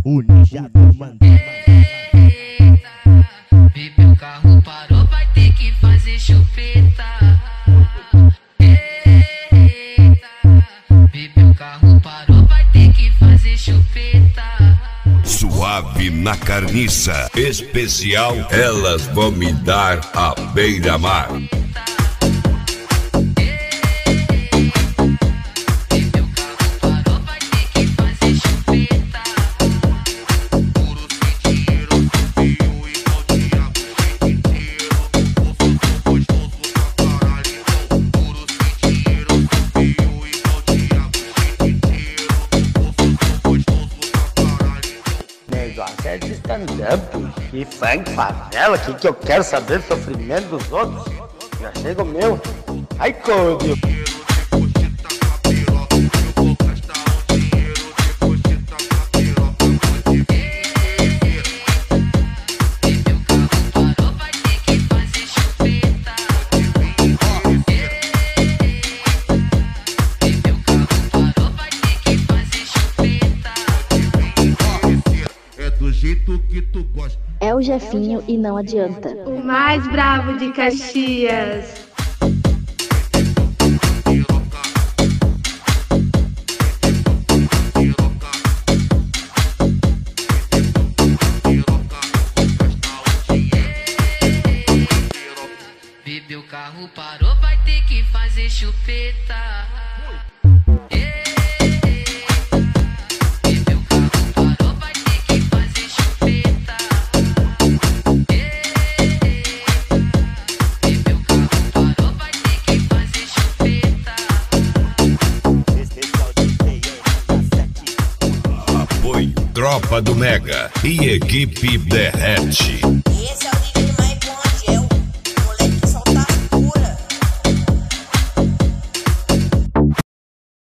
o ninja do Mandela. Bebeu, o carro parou, vai ter que fazer chupeta. Bebeu, o carro parou, vai ter que fazer chupeta. Suave na carniça, especial, elas vão me dar a beira-mar. Negócio é de stand-up e funk favela, que eu quero saber do sofrimento dos outros. Já chega o meu. Ai, códio. Do jeito que tu gosta. É o Jefinho e não adianta. O mais bravo de Caxias. Bebeu, o carro parou, vai ter que fazer chupeta. Apoio Tropa do Mega e Equipe Derrete. Esse é o